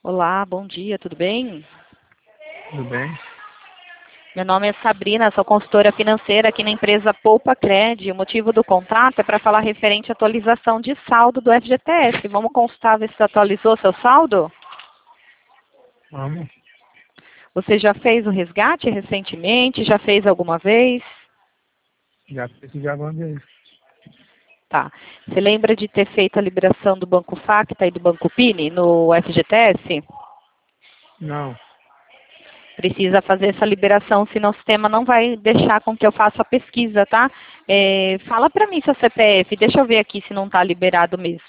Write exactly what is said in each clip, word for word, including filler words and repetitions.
Olá, bom dia, tudo bem? Tudo bem? Meu nome é Sabrina, sou consultora financeira aqui na empresa Poupa Cred. O motivo do contato é para falar referente à atualização de saldo do F G T S. Vamos consultar, ver se atualizou seu saldo? Vamos. Você já fez o resgate recentemente? Já fez alguma vez? Já precisava alguma vez. Tá. Você lembra de ter feito a liberação do Banco Facta e do Banco Pini no F G T S? Não. Precisa fazer essa liberação, senão o sistema não vai deixar com que eu faça a pesquisa, tá? É, fala para mim seu C P F, deixa eu ver aqui se não está liberado mesmo.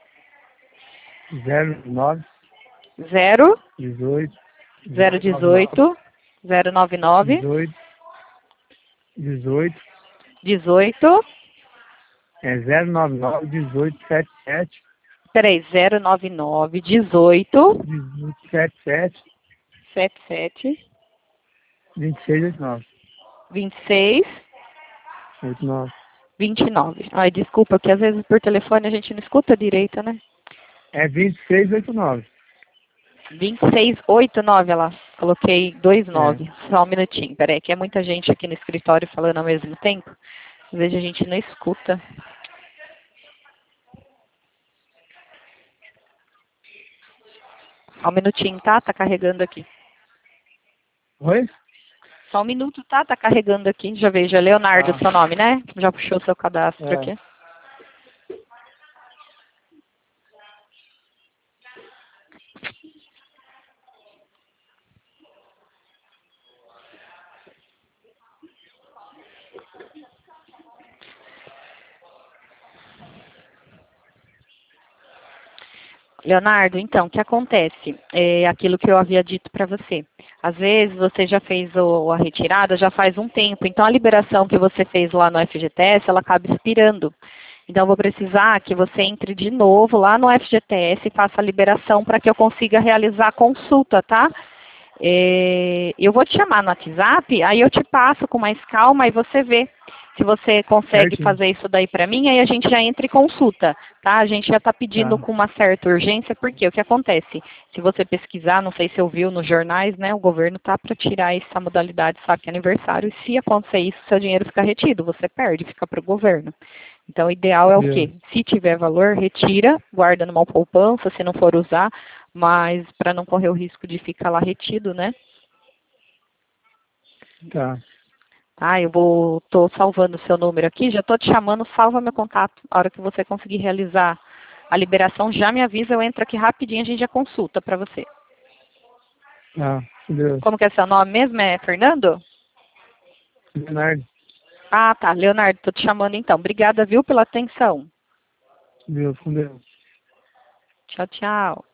Zero nove Zero, dezoito zero nove nove dezoito, zero nove nove, dezoito dezoito dezoito, é zero nove nove dezoito sete sete peraí, zero nove nove, dezoito, dezoito sete sete sete sete, vinte e seis oitenta e nove vinte e seis, oitenta e nove. vinte e nove. Ai, desculpa, que às vezes por telefone a gente não escuta direito, né? É vinte e seis oitenta e nove. vinte e seis, oitenta e nove, ela coloquei dois É. nove. Só um minutinho, peraí, que é muita gente aqui no escritório falando ao mesmo tempo. Às vezes a gente não escuta. Só um minutinho, tá? Tá carregando aqui. Oi? Só um minuto, tá? Tá carregando aqui. Já vejo, é Leonardo Ah, seu nome, né? Já puxou seu cadastro é. aqui. Leonardo, então, o que acontece? É aquilo que eu havia dito para você. Às vezes você já fez o, a retirada já faz um tempo, então a liberação que você fez lá no F G T S, ela acaba expirando. Então eu vou precisar que você entre de novo lá no F G T S e faça a liberação para que eu consiga realizar a consulta, tá? É, eu vou te chamar no WhatsApp, aí eu te passo com mais calma e você vê se você consegue Certinho. fazer isso daí para mim, aí a gente já entra em consulta, tá? A gente já está pedindo Tá. com uma certa urgência, porque o que acontece? Se você pesquisar, não sei se ouviu nos jornais, né? O governo tá para tirar essa modalidade saque aniversário, e se acontecer isso, seu dinheiro fica retido, você perde, fica para o governo. Então, o ideal é o Viu? quê? Se tiver valor, retira, guarda numa poupança, se não for usar, mas para não correr o risco de ficar lá retido, né? Tá. Tá, eu vou, tô salvando o seu número aqui, já tô te chamando, salva meu contato. A hora que você conseguir realizar a liberação, já me avisa, eu entro aqui rapidinho, a gente já consulta para você. Tá. Deus. Como que é seu nome mesmo? É Fernando? Leonardo. Ah, tá, Leonardo, tô te chamando então. Obrigada, viu, pela atenção. Deus com Deus. Tchau, tchau.